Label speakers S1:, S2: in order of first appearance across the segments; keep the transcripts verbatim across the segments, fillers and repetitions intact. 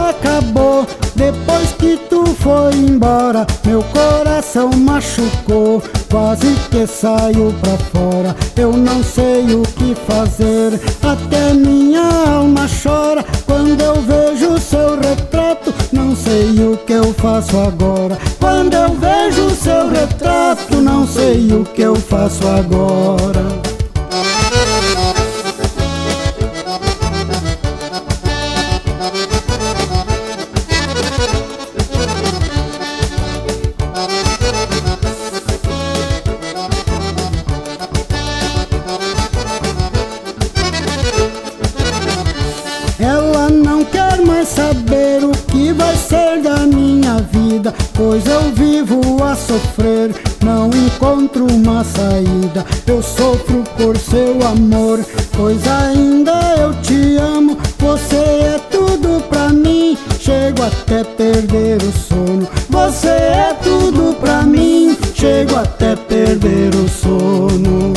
S1: acabou. Depois que tu foi embora, meu coração machucou, quase que saiu pra fora. Eu não sei o que fazer, até minha alma chora quando eu vejo seu retrato. Não sei o que eu faço agora. Quando eu vejo seu retrato, não sei o que eu faço agora. Ela não quer mais saber o que vai ser da minha vida, pois eu vivo a sofrer, não encontro uma saída. Eu sofro por seu amor, pois ainda eu te amo. Você é tudo pra mim, chego até perder o sono. Você é tudo pra mim, chego até perder o sono.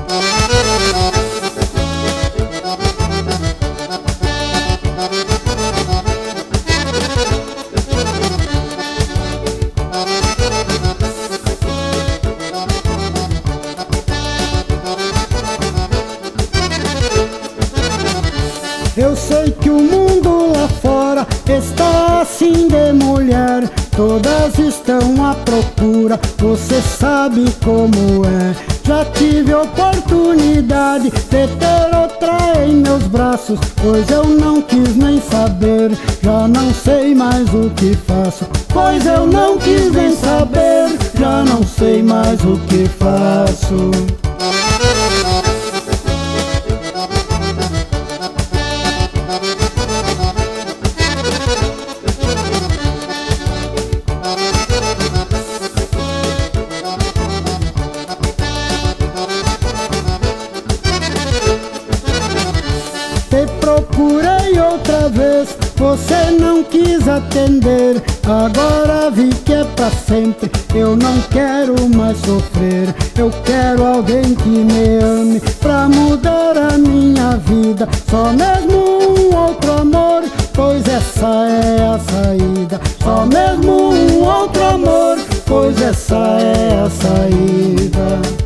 S1: Eu sei que o mundo lá fora está assim de mulher, todas estão à procura, você sabe como é. Já tive oportunidade de ter outra em meus braços, pois eu não quis nem saber, já não sei mais o que faço. Pois eu não quis nem saber, já não sei mais o que faço. Te procurei outra vez, você não quis atender. Agora vi que é pra sempre, eu não quero mais sofrer. Eu quero alguém que me ame pra mudar a minha vida. Só mesmo um outro amor, pois essa é a saída. Só mesmo um outro amor, pois essa é a saída.